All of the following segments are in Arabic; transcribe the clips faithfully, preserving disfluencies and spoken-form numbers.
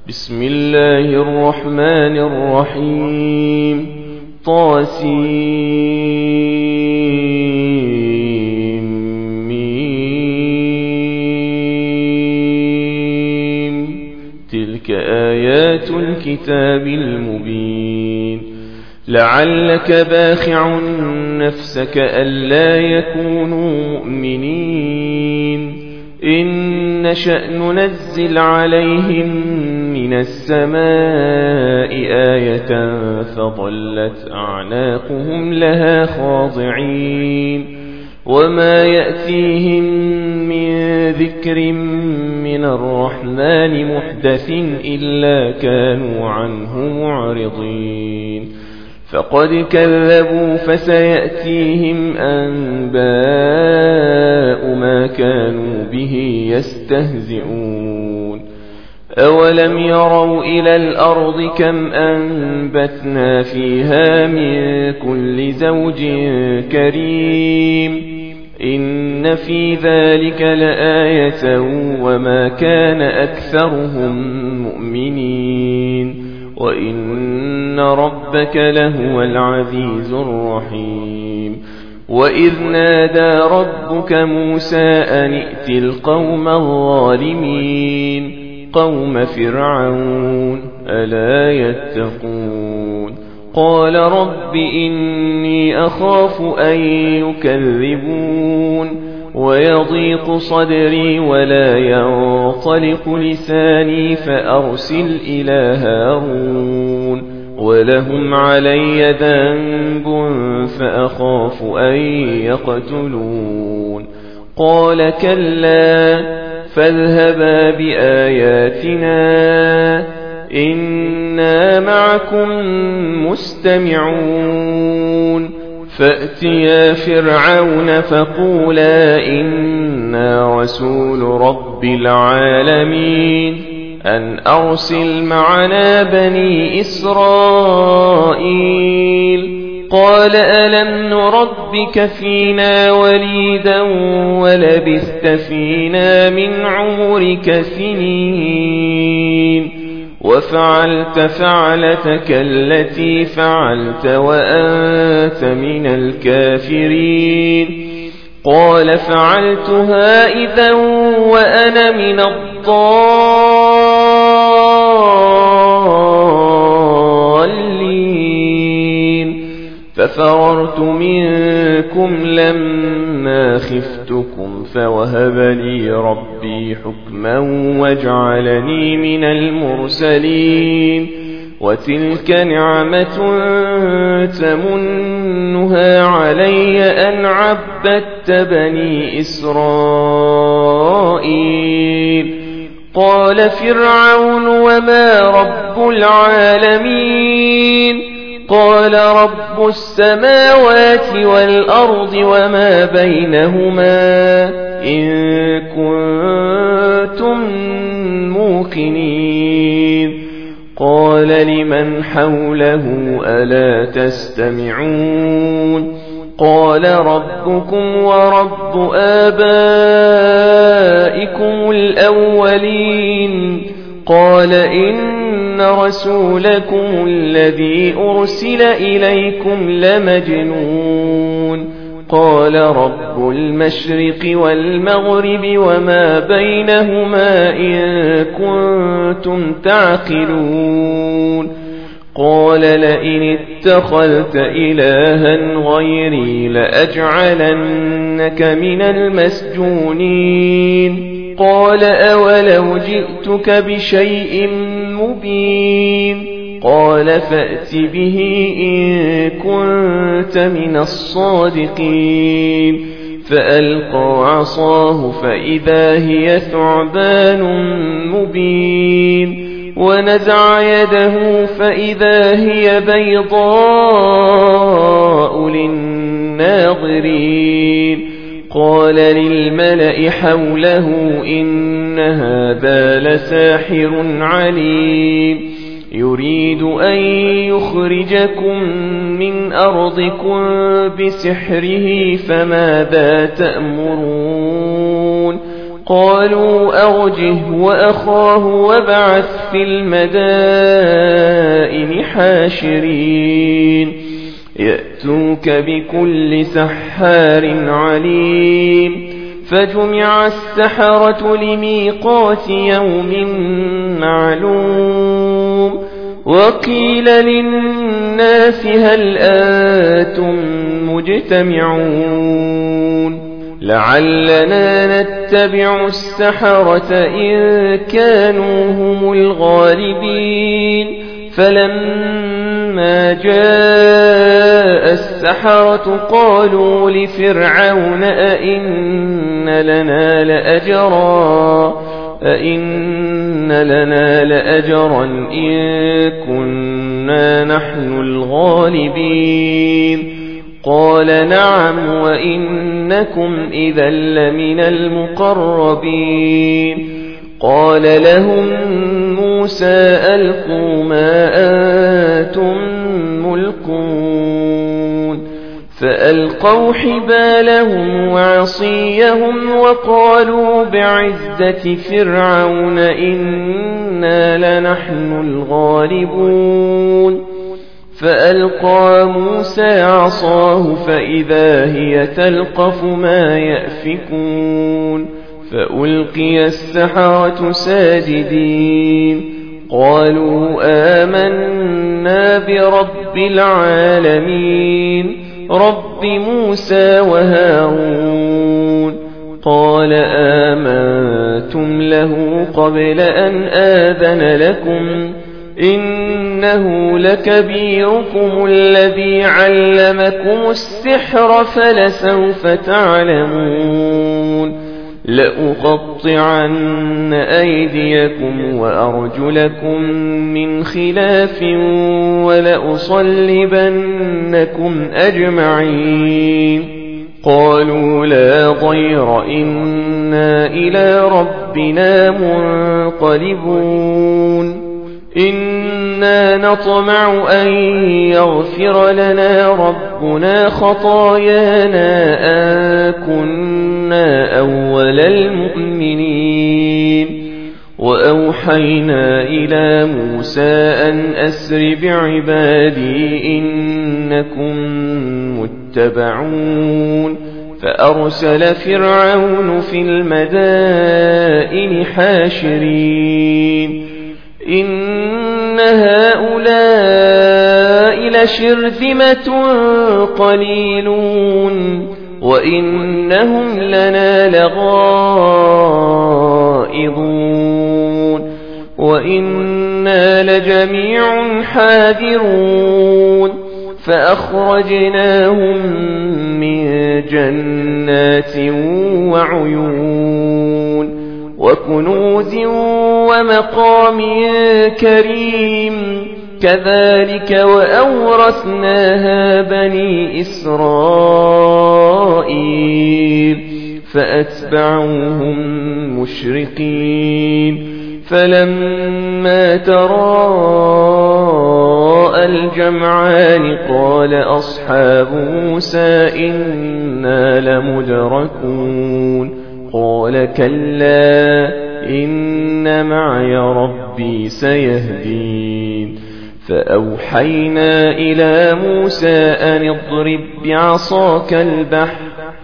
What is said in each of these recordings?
بسم الله الرحمن الرحيم. طاسيم. تلك آيات الكتاب المبين. لعلك باخع نفسك ألا يكونوا مؤمنين إن نشأ ننزل عليهم من السماء آية فظلت أعناقهم لها خاضعين وما يأتيهم من ذكر من الرحمن محدث إلا كانوا عنه معرضين فقد كذبوا فسيأتيهم أنباء ما كانوا به يستهزئون أولم يروا إلى الأرض كم أنبتنا فيها من كل زوج كريم إن في ذلك لآية وما كان أكثرهم مؤمنين وإن ربك لهو العزيز الرحيم وإذ نادى ربك موسى أن ائت القوم الظالمين قوم فرعون ألا يتقون قال رب إني أخاف أن يكذبون ويضيق صدري ولا ينطلق لساني فأرسل إلى هارون ولهم علي ذنب فأخاف أن يقتلون قال كلا فاذهبا بآياتنا إنا معكم مستمعون فأتيا فرعون فقولا إنا رسول رب العالمين أن أرسل معنا بني إسرائيل قال ألم نربك فينا وليدا ولبثت فينا من عمرك سنين وفعلت فعلتك التي فعلت وأنت من الكافرين قال فعلتها إذا وأنا من الضالين ففررت منكم لما خفتكم فوهب لي ربي حكما وجعلني من المرسلين وتلك نعمة تمنها علي أن عبدت بني إسرائيل قال فرعون وما رب العالمين قال رب السماوات والأرض وما بينهما إن كنتم موقنين قال لمن حوله ألا تستمعون قال ربكم ورب آبائكم الأولين قال إن رسولكم الذي أرسل إليكم لمجنون قال رب المشرق والمغرب وما بينهما إن كنتم تعقلون قال لئن اتخذت إلها غيري لأجعلنك من المسجونين قال أولو جئتك بشيء مبين قال فأت به إن كنت من الصادقين فألقى عصاه فإذا هي ثعبان مبين ونزع يده فإذا هي بيضاء للناظرين قال للملأ حوله إن هذا لساحر عليم يريد أن يخرجكم من أرضكم بسحره فماذا تأمرون قالوا أرجه وأخاه وابعث في المدائن حاشرين يأتوك بكل سحار عليم فجمع السحرة لميقات يوم معلوم وقيل للناس هل أنتم مجتمعون لعلنا نتبع السحرة إن كانوا هم الغالبين فلما جاء السحرة قالوا لفرعون أئن لنا لأجرا أئن لنا لأجرا إن كنا نحن الغالبين قال نعم وإنكم إذا لمن المقربين قال لهم موسى ألقوا ما أنتم ملقون فألقوا حبالهم وعصيهم وقالوا بعزة فرعون إنا لنحن الغالبون فألقى موسى عصاه فإذا هي تلقف ما يأفكون فألقي السحرة ساجدين قالوا آمنا برب العالمين رب موسى وهارون قال آمنتم له قبل أن آذن لكم إنه لكبيركم الذي علمكم السحر فلسوف تعلمون لأقطعن أيديكم وأرجلكم من خلاف ولأصلبنكم أجمعين قالوا لا ضير إنا إلى ربنا منقلبون إنا نطمع أن يغفر لنا ربنا خطايانا أن كنا أول المؤمنين وأوحينا إلى موسى أن أسر بعبادي إنكم متبعون فأرسل فرعون في المدائن حاشرين إن هؤلاء لشرذمة قليلون وإنهم لنا لغائظون وإنا لجميع حاذرون فأخرجناهم من جنات وعيون وكنوز ومقام كريم كذلك وأورثناها بني إسرائيل فأتبعوهم مشرقين فلما تراءى الجمعان قال أصحاب موسى إنا لمدركون قال كلا إن معي ربي سيهدين فأوحينا إلى موسى أن اضرب بعصاك البحر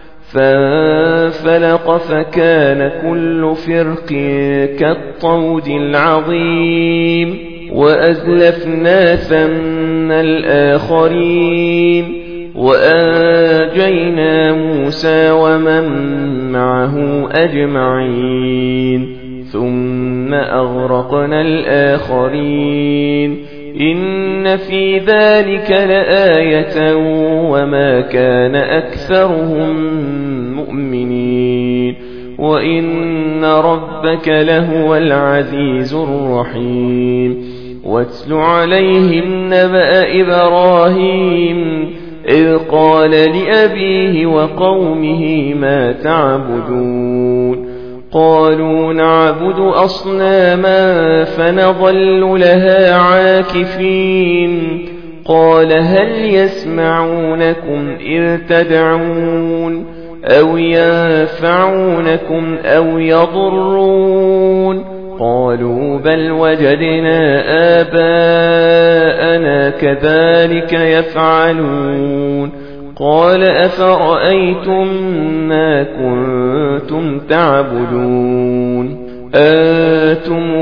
فانفلق فكان كل فرق كالطود العظيم وأزلفنا ثم الآخرين وأنجينا موسى ومن معه أجمعين ثم أغرقنا الآخرين إن في ذلك لآية وما كان أكثرهم مؤمنين وإن ربك لهو العزيز الرحيم واتل عليهم نبأ إبراهيم إذ قال لأبيه وقومه ما تعبدون قالوا نعبد أصناما فنظل لها عاكفين قال هل يسمعونكم إذ تدعون أو ينفعونكم أو يضرون قالوا بل وجدنا آباءنا كذلك يفعلون قال أفرأيتم ما كنتم تعبدون أنتم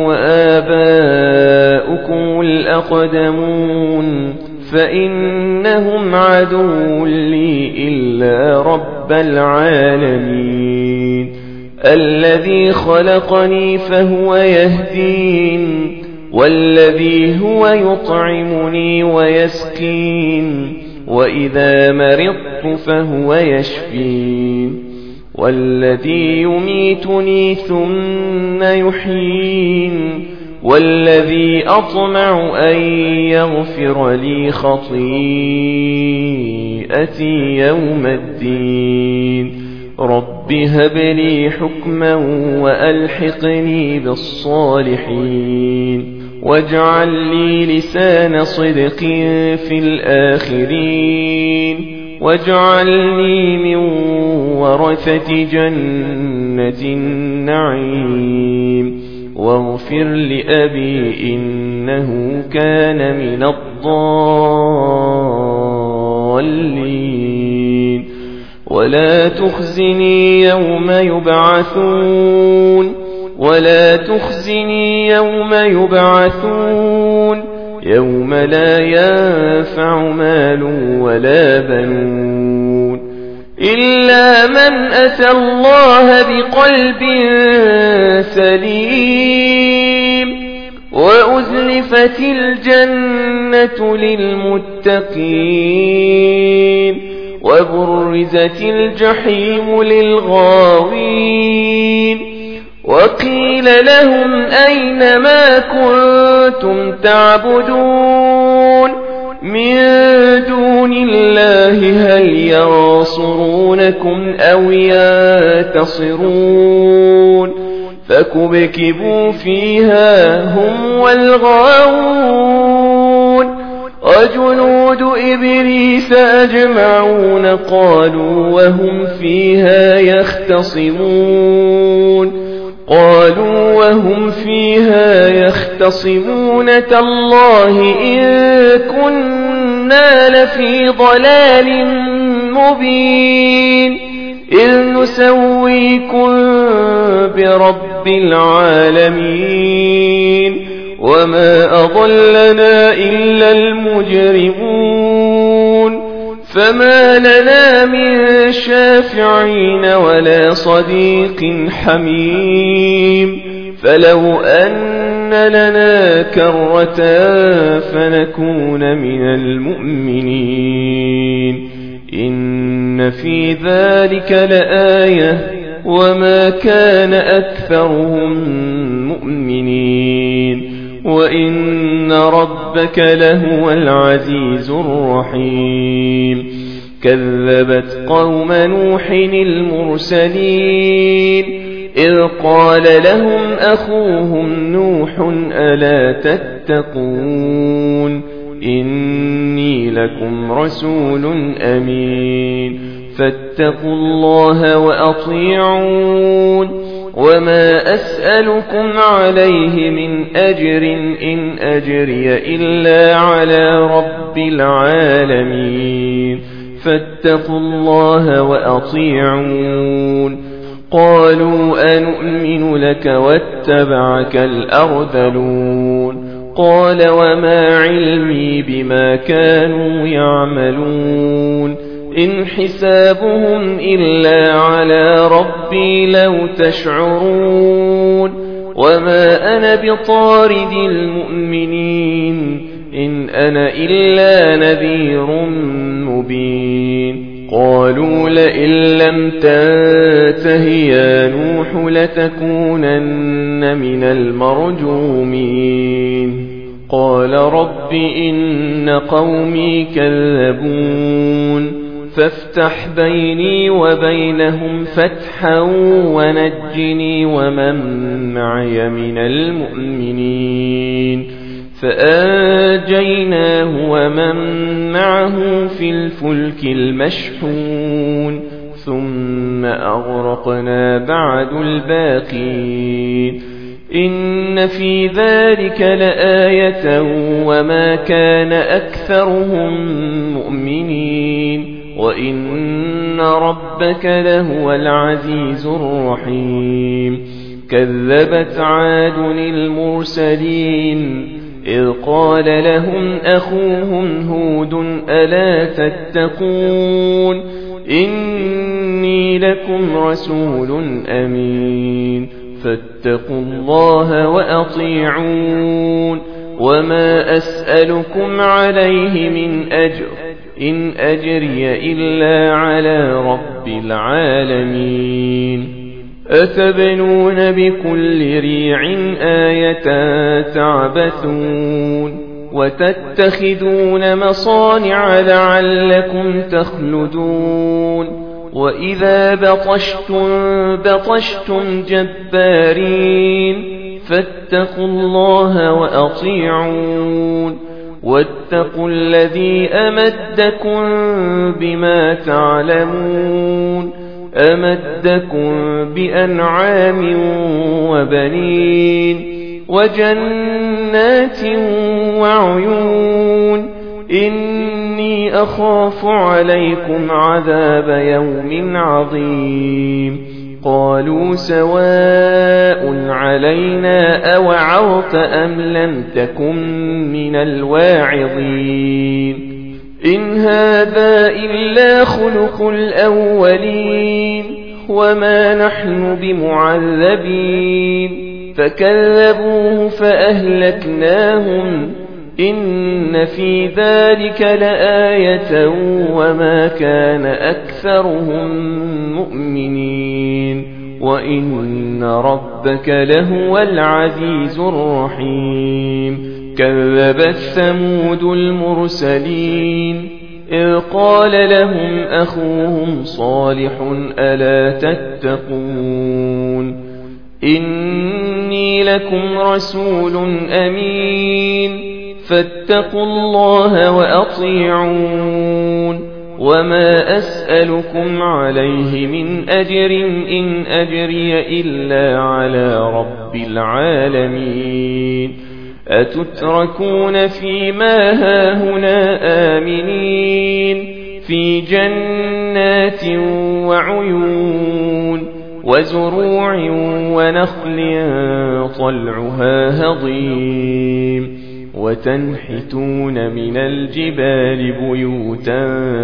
وآباؤكم الأقدمون فإنهم عدو لي إلا رب العالمين الذي خلقني فهو يهدين والذي هو يطعمني ويسكين وإذا مرضت فهو يشفين والذي يميتني ثم يحيين والذي أطمع أن يغفر لي خطيئتي يوم الدين رب هب لي حكما وألحقني بالصالحين واجعل لي لسان صدق في الآخرين واجعلني من ورثة جنة النعيم واغفر لأبي إنه كان من الضالين ولا تخزني يوم يبعثون ولا تخزني يوم يبعثون يوم لا ينفع مال ولا بنون إلا من أتى الله بقلب سليم وأزلفت الجنة للمتقين وبرزت الجحيم للغاوين وقيل لهم أين ما كنتم تعبدون من دون الله هل ينصرونكم أو ينتصرون فكبكبوا فيها هم والغاوون وجنود إبليس أجمعون قالوا وهم فيها يختصمون قالوا وهم فيها يختصمون تالله إن كنا لفي ضلال مبين إذ نسويكم برب العالمين وما أضلنا إلا المجرمون فما لنا من شافعين ولا صديق حميم فلو أن لنا كرة فنكون من المؤمنين إن في ذلك لآية وما كان أكثرهم مؤمنين وإن ربك لهو العزيز الرحيم كذبت قوم نوح المرسلين إذ قال لهم أخوهم نوح ألا تتقون إني لكم رسول أمين فاتقوا الله وأطيعون وما أسألكم عليه من أجر إن أجري إلا على رب العالمين فاتقوا الله وأطيعون قالوا أنؤمن لك واتبعك الأرذلون قال وما علمي بما كانوا يعملون إن حسابهم إلا على ربي لو تشعرون وما أنا بطارد المؤمنين إن أنا إلا نذير مبين قالوا لئن لم تنته يا نوح لتكونن من المرجومين قال رب إن قومي كذبون فافتح بيني وبينهم فتحا ونجني ومن معي من المؤمنين فآجيناه ومن معه في الفلك المشحون ثم أغرقنا بعد الباقين إن في ذلك لآية وما كان أكثرهم مؤمنين وإن ربك لهو العزيز الرحيم كذبت عاد المرسلين إذ قال لهم أخوهم هود ألا تتقون إني لكم رسول أمين فاتقوا الله وأطيعون وما أسألكم عليه من أجر إن أجري إلا على رب العالمين أتبنون بكل ريع آية تعبثون وتتخذون مصانع لعلكم تخلدون وإذا بطشتم بطشتم جبارين فاتقوا الله وأطيعون واتقوا الذي أمدكم بما تعلمون أمدكم بأنعام وبنين وجنات وعيون إني أخاف عليكم عذاب يوم عظيم قالوا سواء علينا أوعظت أم لم تكن من الواعظين إن هذا إلا خلق الأولين وما نحن بمعذبين فكذبوه فأهلكناهم إن في ذلك لآية وما كان أكثرهم مؤمنين وإن ربك لهو العزيز الرحيم كذبت ثمود المرسلين إذ قال لهم أخوهم صالح ألا تتقون إني لكم رسول أمين فاتقوا الله وأطيعون وما أسألكم عليه من أجر إن أجري إلا على رب العالمين أتتركون فيما هاهنا آمنين في جنات وعيون وزروع ونخل طلعها هضيم وتنحتون من الجبال بيوتا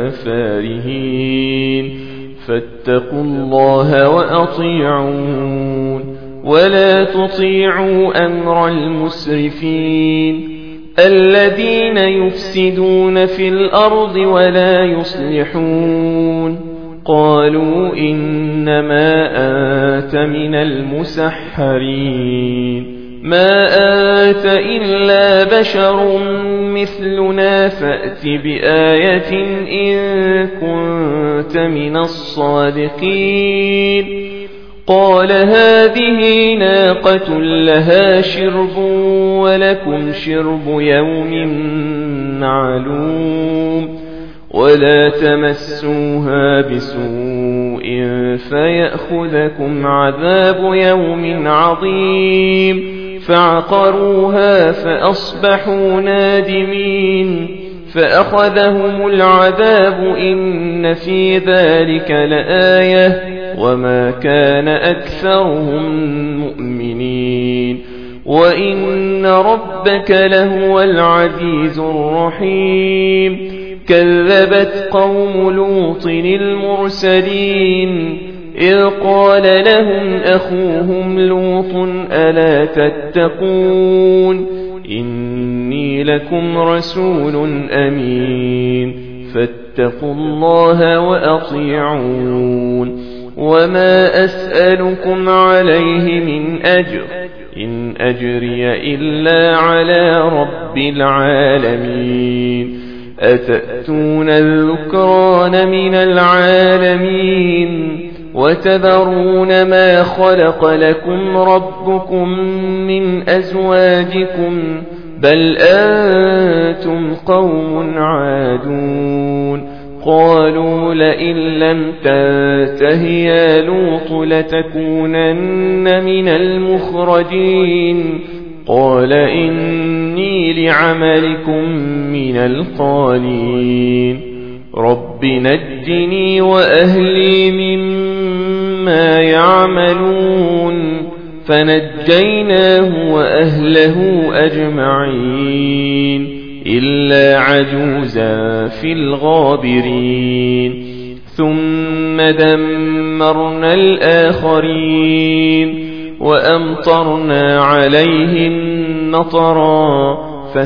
فارهين فاتقوا الله وأطيعون ولا تطيعوا أمر المسرفين الذين يفسدون في الأرض ولا يصلحون قالوا إنما أنت من المسحرين ما أنت إلا بشر مثلنا فأت بآية إن كنت من الصادقين قال هذه ناقة لها شرب ولكم شرب يوم معلوم ولا تمسوها بسوء فيأخذكم عذاب يوم عظيم فعقروها فأصبحوا نادمين فأخذهم العذاب إن في ذلك لآية وما كان أكثرهم مؤمنين وإن ربك لهو العزيز الرحيم كذبت قوم لوط المرسلين إذ قال لهم أخوهم لوط ألا تتقون إني لكم رسول أمين فاتقوا الله وأطيعون وما أسألكم عليه من أجر إن أجري إلا على رب العالمين أتأتون الذكران من العالمين وتذرون ما خلق لكم ربكم من أزواجكم بل أنتم قوم عادون قالوا لئن لم تنته يا لوط لتكونن من المخرجين قال إني لعملكم من القالين رب نجني وأهلي مما يعملون فنجيناه وأهله أجمعين إلا عجوزا في الغابرين ثم دمرنا الآخرين وأمطرنا عليهم مطرا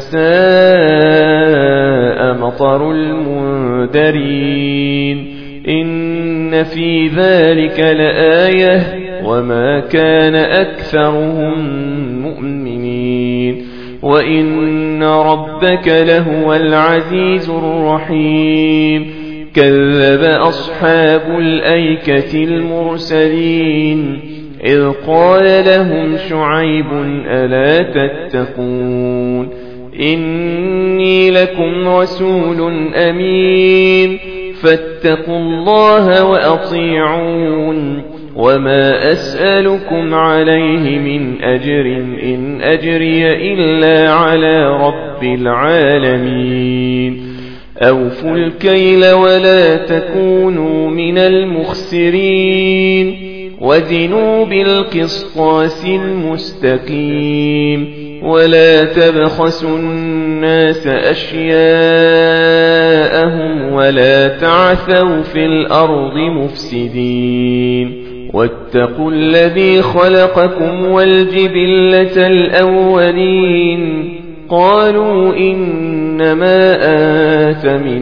فساء مطر المنذرين إن في ذلك لآية وما كان أكثرهم مؤمنين وإن ربك لهو العزيز الرحيم كذب أصحاب الأيكة المرسلين إذ قال لهم شعيب ألا تتقون إني لكم رسول أمين فاتقوا الله وأطيعون وما أسألكم عليه من أجر إن أجري إلا على رب العالمين أوفوا الكيل ولا تكونوا من المخسرين وزنوا بالقسطاس المستقيم ولا تبخسوا الناس أشياءهم ولا تعثوا في الأرض مفسدين واتقوا الذي خلقكم والجبلة الأولين قالوا إنما أنت من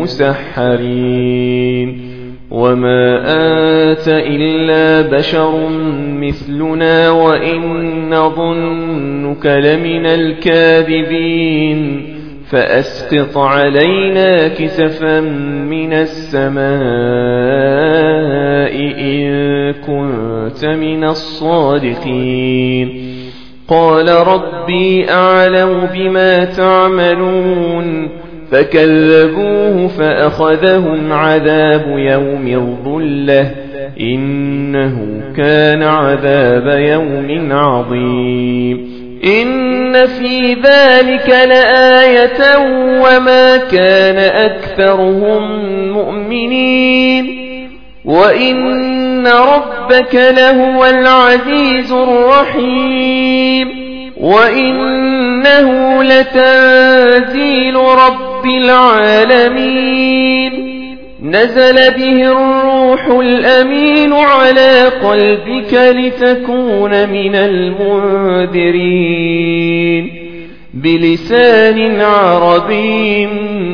المسحرين وما أنت إلا بشر مثلنا وإن نظنك لمن الكاذبين فأسقط علينا كسفا من السماء إن كنت من الصادقين قال ربي أعلم بما تعملون فكذبوه فأخذهم عذاب يوم الظلة إنه كان عذاب يوم عظيم إن في ذلك لآية وما كان أكثرهم مؤمنين وإن ربك لهو العزيز الرحيم وإنه لتنزيل رب العالمين نزل به الروح الأمين على قلبك لتكون من المنذرين بلسان عربي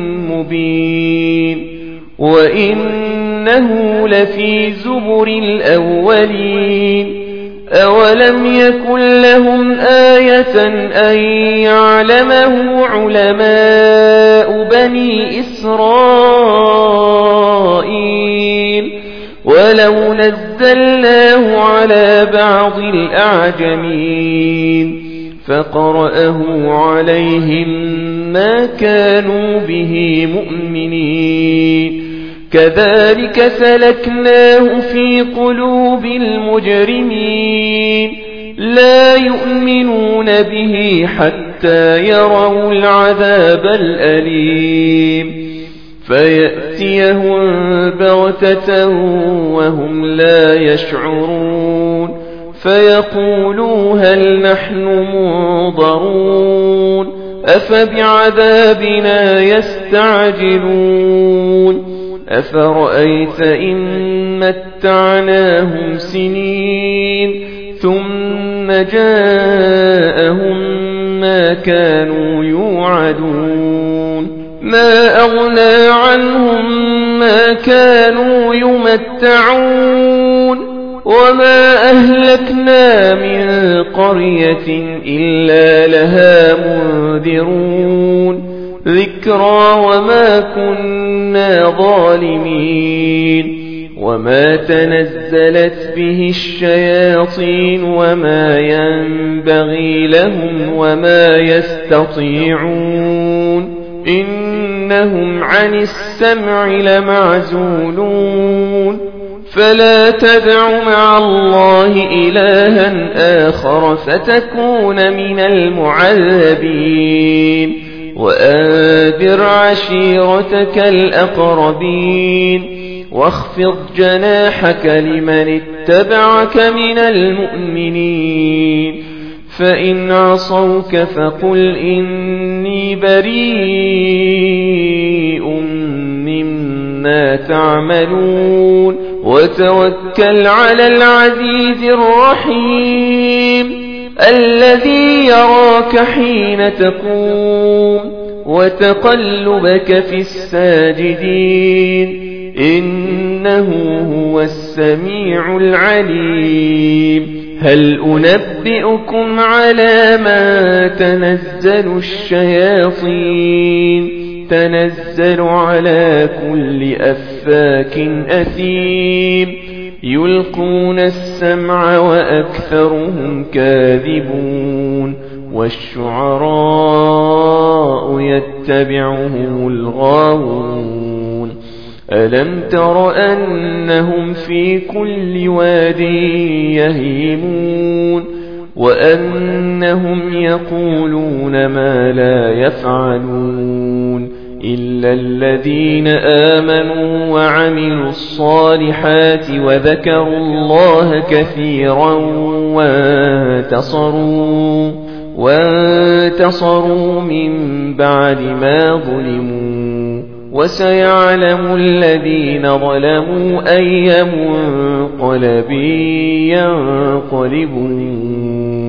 مبين وإنه لفي زبر الأولين أولم يكن لهم آية أن يعلمه علماء بني إسرائيل ولو نزلناه على بعض الأعجمين فقرأه عليهم ما كانوا به مؤمنين كذلك سلكناه في قلوب المجرمين لا يؤمنون به حتى يروا العذاب الأليم فيأتيهم بغتة وهم لا يشعرون فيقولوا هل نحن منظرون أفبعذابنا يستعجلون أفرأيت إن متعناهم سنين ثم جاءهم ما كانوا يوعدون ما أغنى عنهم ما كانوا يمتعون وما أهلكنا من قرية إلا لها منذرون ذكرى وما كنا ظالمين وما تنزلت به الشياطين وما ينبغي لهم وما يستطيعون إن إنهم عن السمع لمعزولون فلا تدع مع الله إلها آخر فتكون من المعذبين وأنذر عشيرتك الأقربين واخفض جناحك لمن اتبعك من المؤمنين فإن عصوك فقل إني بريء مما تعملون وتوكل على العزيز الرحيم الذي يراك حين تقوم وتقلبك في الساجدين إنه هو السميع العليم هل أنبئكم على ما تنزل الشياطين تنزل على كل أفاك أثيم يلقون السمع وأكثرهم كاذبون والشعراء يتبعهم الغاوون ألم تر أنهم في كل واد يهيمون وأنهم يقولون ما لا يفعلون إلا الذين آمنوا وعملوا الصالحات وذكروا الله كثيرا وانتصروا وانتصروا من بعد ما ظلموا وسيعلم الذين ظلموا أي منقلب ينقلبون